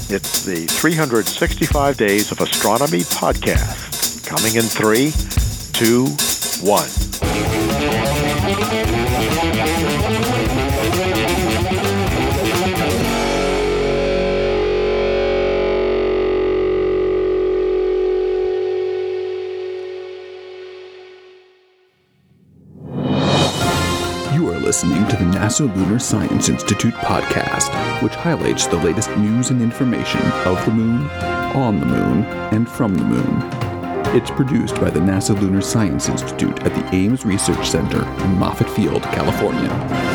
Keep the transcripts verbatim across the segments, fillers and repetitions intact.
It's the three hundred sixty-five Days of Astronomy podcast. Coming in three, two, one. You are listening to the NASA Lunar Science Institute podcast, which highlights the latest news and information of the Moon, on the Moon, and from the Moon. It's produced by the NASA Lunar Science Institute at the Ames Research Center in Moffett Field, California.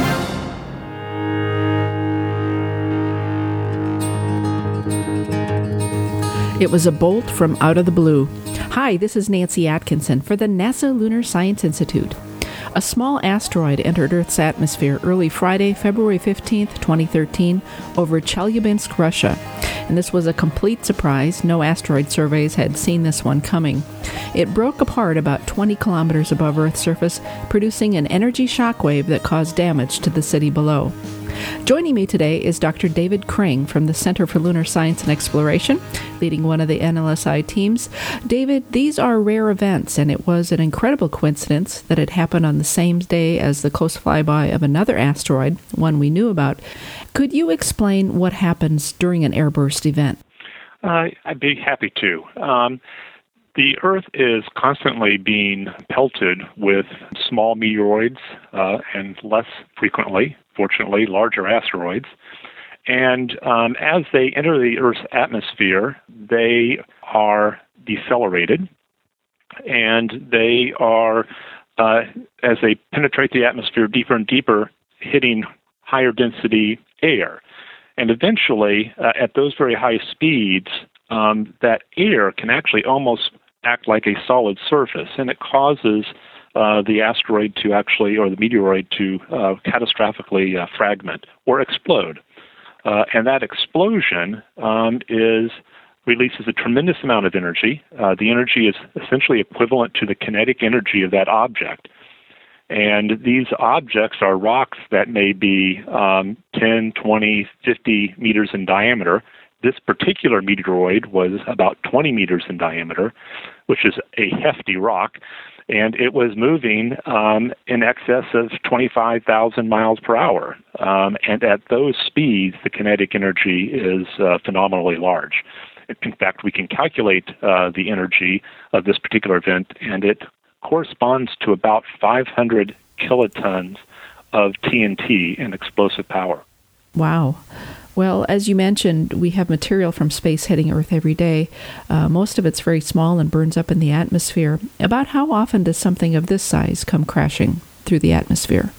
It was a bolt from out of the blue. Hi, this is Nancy Atkinson for the NASA Lunar Science Institute. A small asteroid entered Earth's atmosphere early Friday, February fifteenth, twenty thirteen, over Chelyabinsk, Russia. And this was a complete surprise. No asteroid surveys had seen this one coming. It broke apart about twenty kilometers above Earth's surface, producing an energy shockwave that caused damage to the city below. Joining me today is Doctor David Crane from the Center for Lunar Science and Exploration, leading one of the N L S I teams. David, these are rare events, and it was an incredible coincidence that it happened on the same day as the close flyby of another asteroid, one we knew about. Could you explain what happens during an airburst event? Uh, I'd be happy to. Um, The Earth is constantly being pelted with small meteoroids uh, and less frequently, fortunately, larger asteroids. And um, as they enter the Earth's atmosphere, they are decelerated, and they are, uh, as they penetrate the atmosphere deeper and deeper, hitting higher density air. And eventually, uh, at those very high speeds, um, that air can actually almost act like a solid surface, and it causes uh, the asteroid to actually, or the meteoroid to uh, catastrophically uh, fragment or explode. Uh, and that explosion um, is releases a tremendous amount of energy. Uh, the energy is essentially equivalent to the kinetic energy of that object. And these objects are rocks that may be um, ten, twenty, fifty meters in diameter. This particular meteoroid was about twenty meters in diameter, which is a hefty rock, and it was moving um, in excess of twenty-five thousand miles per hour. Um, and at those speeds, the kinetic energy is uh, phenomenally large. In fact, we can calculate uh, the energy of this particular event, and it corresponds to about five hundred kilotons of T N T in explosive power. Wow. Well, as you mentioned, we have material from space hitting Earth every day. Uh, most of it's very small and burns up in the atmosphere. About how often does something of this size come crashing through the atmosphere?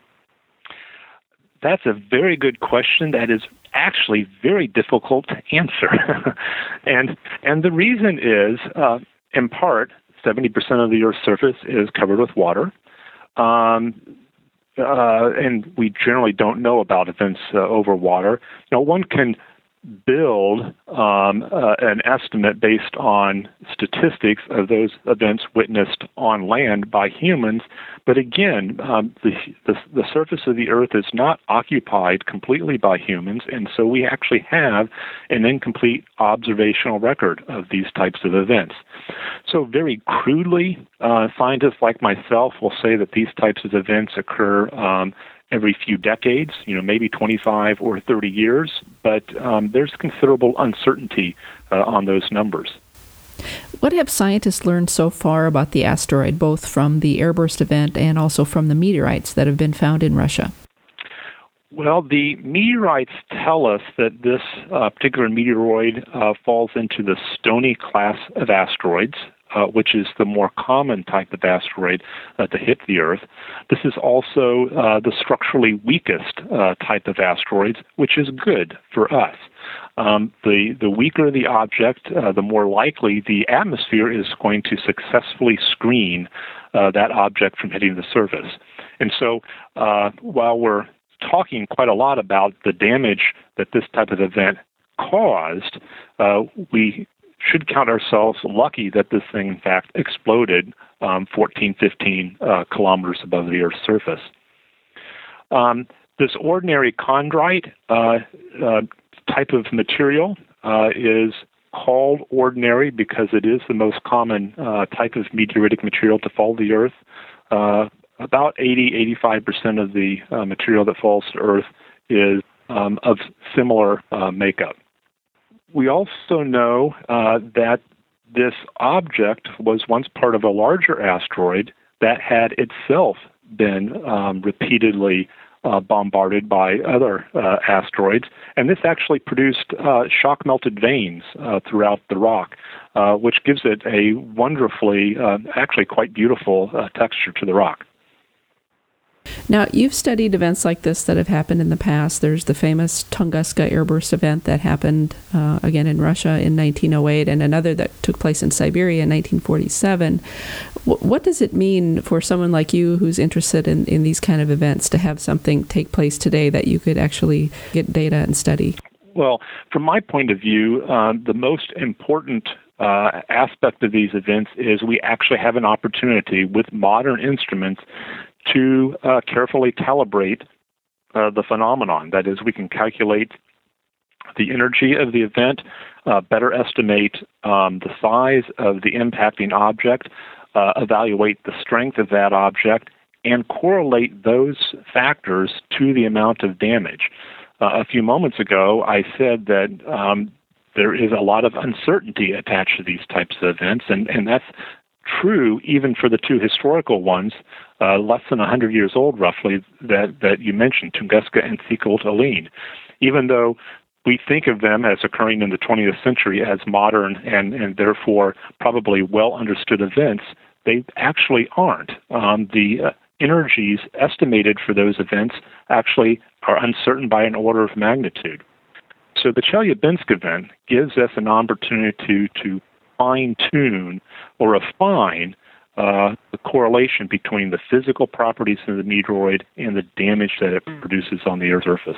That's a very good question that is actually very difficult to answer. and and the reason is, uh, in part, seventy percent of the Earth's surface is covered with water. Um, Uh, and we generally don't know about events uh, over water. Now, one can build um, uh, an estimate based on statistics of those events witnessed on land by humans, but again, um, the, the the surface of the Earth is not occupied completely by humans, and so we actually have an incomplete observational record of these types of events. So very crudely, uh, scientists like myself will say that these types of events occur um, every few decades, you know, maybe twenty-five or thirty years, but um, there's considerable uncertainty uh, on those numbers. What have scientists learned so far about the asteroid, both from the airburst event and also from the meteorites that have been found in Russia? Well, the meteorites tell us that this uh, particular meteoroid uh, falls into the Stony class of asteroids, uh, which is the more common type of asteroid uh, to hit the Earth. This is also uh, the structurally weakest uh, type of asteroids, which is good for us. Um, the, the weaker the object, uh, the more likely the atmosphere is going to successfully screen uh, that object from hitting the surface. And so uh, while we're talking quite a lot about the damage that this type of event caused, uh, we should count ourselves lucky that this thing, in fact, exploded um, fourteen, fifteen uh, kilometers above the Earth's surface. Um, this ordinary chondrite uh, uh, type of material uh, is called ordinary because it is the most common uh, type of meteoritic material to fall to the Earth. Uh, about eighty, eighty-five percent of the uh, material that falls to Earth is um, of similar uh, makeup. We also know uh, that this object was once part of a larger asteroid that had itself been um, repeatedly uh, bombarded by other uh, asteroids, and this actually produced uh, shock-melted veins uh, throughout the rock, uh, which gives it a wonderfully, uh, actually quite beautiful uh, texture to the rock. Now, you've studied events like this that have happened in the past. There's the famous Tunguska airburst event that happened, uh, again, in Russia in nineteen oh eight, and another that took place in Siberia in nineteen forty-seven. W- what does it mean for someone like you who's interested in, in these kind of events to have something take place today that you could actually get data and study? Well, from my point of view, uh, the most important uh, aspect of these events is we actually have an opportunity with modern instruments to uh, carefully calibrate uh, the phenomenon. That is, we can calculate the energy of the event, uh, better estimate um, the size of the impacting object, uh, evaluate the strength of that object, and correlate those factors to the amount of damage. Uh, a few moments ago, I said that um, there is a lot of uncertainty attached to these types of events, and, and that's true even for the two historical ones, uh, less than one hundred years old roughly, that, that you mentioned, Tunguska and Tikhote-Alin. Even though we think of them as occurring in the twentieth century as modern and, and therefore probably well-understood events, they actually aren't. Um, the uh, energies estimated for those events actually are uncertain by an order of magnitude. So the Chelyabinsk event gives us an opportunity to, to fine-tune or refine uh, the correlation between the physical properties of the meteoroid and the damage that it produces on the Earth's surface.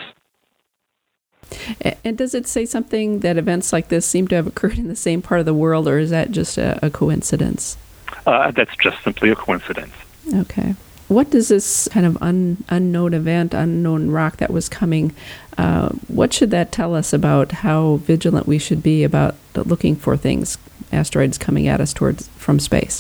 And does it say something that events like this seem to have occurred in the same part of the world, or is that just a, a coincidence? Uh, that's just simply a coincidence. Okay. What does this kind of un, unknown event, unknown rock that was coming, uh, what should that tell us about how vigilant we should be about looking for things, asteroids coming at us towards from space?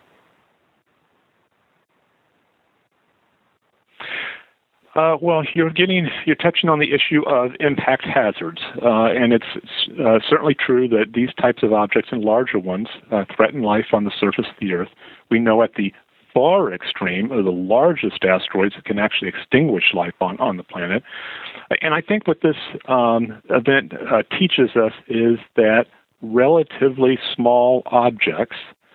Uh, well, you're getting, you're touching on the issue of impact hazards, uh, and it's uh, certainly true that these types of objects and larger ones uh, threaten life on the surface of the Earth. We know at the far extreme of the largest asteroids that can actually extinguish life on, on the planet. And I think what this um, event uh, teaches us is that relatively small objects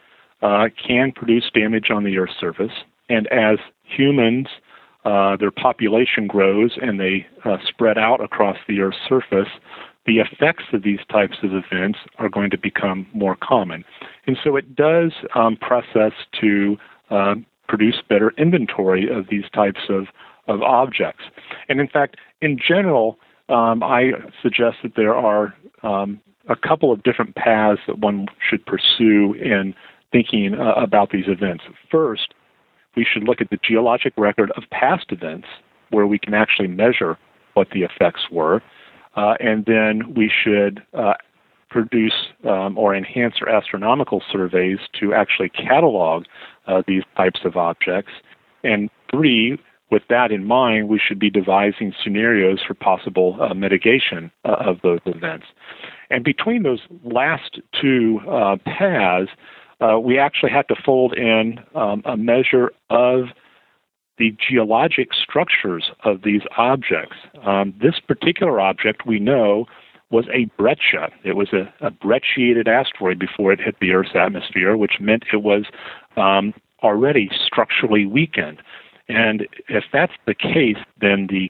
uh, can produce damage on the Earth's surface, and as humans Uh, their population grows and they uh, spread out across the Earth's surface, the effects of these types of events are going to become more common. And so it does um, press us to uh, produce better inventory of these types of, of objects. And in fact, in general, um, I suggest that there are um, a couple of different paths that one should pursue in thinking uh, about these events. First, we should look at the geologic record of past events where we can actually measure what the effects were. Uh, and then we should uh, produce um, or enhance our astronomical surveys to actually catalog uh, these types of objects. And three, with that in mind, we should be devising scenarios for possible uh, mitigation uh, of those events. And between those last two uh, paths, Uh, we actually have to fold in um, a measure of the geologic structures of these objects. Um, this particular object, we know, was a breccia. It was a, a brecciated asteroid before it hit the Earth's atmosphere, which meant it was um, already structurally weakened. And if that's the case, then the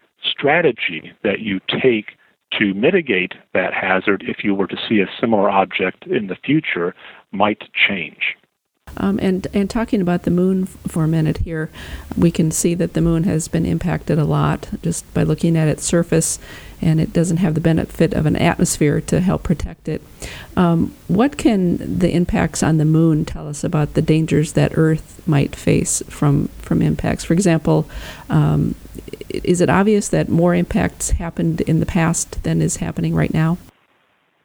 strategy that you take to mitigate that hazard, if you were to see a similar object in the future, might change. Um, and, and talking about the moon f- for a minute here, we can see that the moon has been impacted a lot just by looking at its surface, and it doesn't have the benefit of an atmosphere to help protect it. Um, what can the impacts on the moon tell us about the dangers that Earth might face from, from impacts? For example, um, is it obvious that more impacts happened in the past than is happening right now?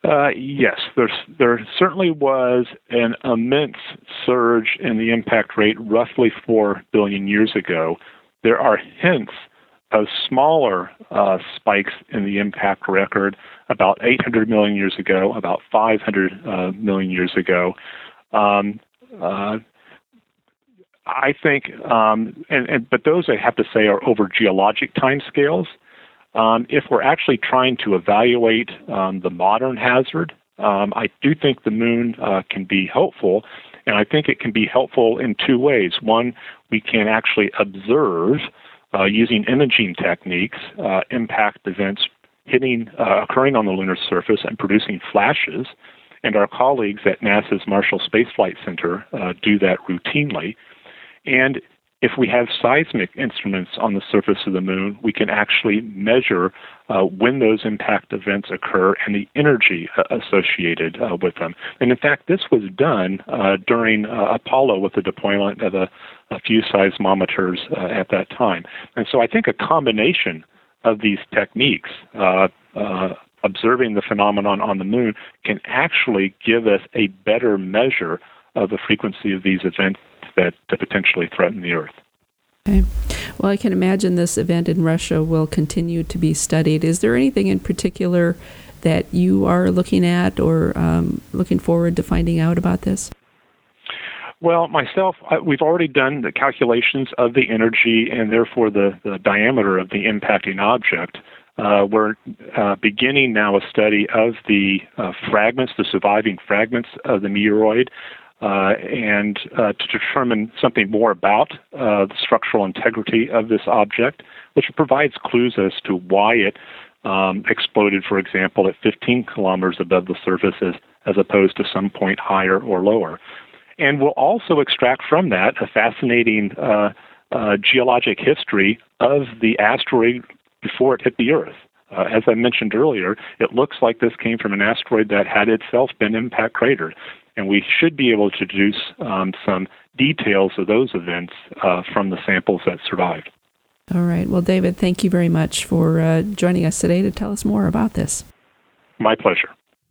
Uh, yes, there's, there certainly was an immense surge in the impact rate roughly four billion years ago. There are hints of smaller uh, spikes in the impact record about eight hundred million years ago, about five hundred uh, million years ago. Um, uh, I think, um, and, and but those I have to say are over geologic timescales. Um, if we're actually trying to evaluate um, the modern hazard, um, I do think the moon uh, can be helpful, and I think it can be helpful in two ways. One, we can actually observe uh, using imaging techniques uh, impact events hitting, uh, occurring on the lunar surface and producing flashes, and our colleagues at NASA's Marshall Space Flight Center uh, do that routinely. And if we have seismic instruments on the surface of the moon, we can actually measure uh, when those impact events occur and the energy uh, associated uh, with them. And in fact, this was done uh, during uh, Apollo with the deployment of a, a few seismometers uh, at that time. And so I think a combination of these techniques, uh, uh, observing the phenomenon on the moon, can actually give us a better measure of the frequency of these events that to potentially threaten the Earth. Okay. Well, I can imagine this event in Russia will continue to be studied. Is there anything in particular that you are looking at or um, looking forward to finding out about this? Well, myself, I, we've already done the calculations of the energy and therefore the, the diameter of the impacting object. Uh, we're uh, beginning now a study of the uh, fragments, the surviving fragments of the meteoroid, Uh, and uh, to determine something more about uh, the structural integrity of this object, which provides clues as to why it um, exploded, for example, at fifteen kilometers above the surface as, as opposed to some point higher or lower. And we'll also extract from that a fascinating uh, uh, geologic history of the asteroid before it hit the Earth. Uh, as I mentioned earlier, it looks like this came from an asteroid that had itself been impact cratered. And we should be able to deduce um, some details of those events uh, from the samples that survived. All right. Well, David, thank you very much for uh, joining us today to tell us more about this. My pleasure.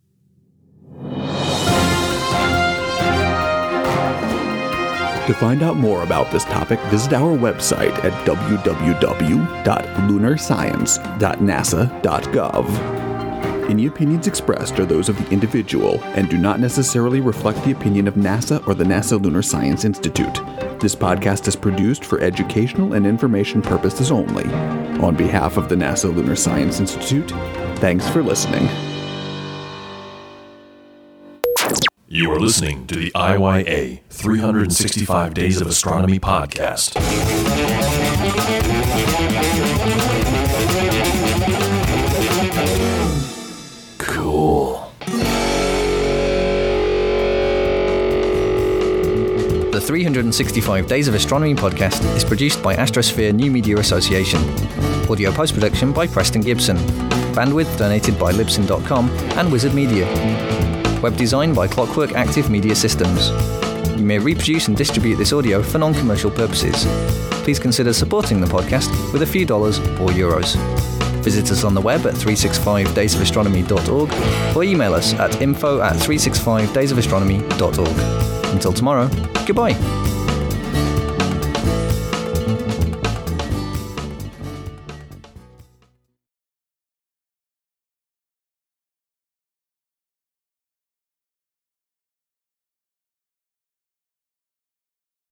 To find out more about this topic, visit our website at w w w dot lunar science dot nasa dot gov. Any opinions expressed are those of the individual and do not necessarily reflect the opinion of NASA or the NASA Lunar Science Institute. This podcast is produced for educational and information purposes only. On behalf of the NASA Lunar Science Institute, thanks for listening. You are listening to the I Y A three hundred sixty-five Days of Astronomy podcast. Cool. The three hundred sixty-five Days of Astronomy podcast is produced by Astrosphere New Media Association. Audio post-production by Preston Gibson. Bandwidth donated by Libsyn dot com and Wizard Media. Web design by Clockwork Active Media Systems. You may reproduce and distribute this audio for non-commercial purposes. Please consider supporting the podcast with a few dollars or euros. Visit us on the web at three sixty-five days of astronomy dot org or email us at info at three sixty-five days of astronomy dot org. Until tomorrow, goodbye.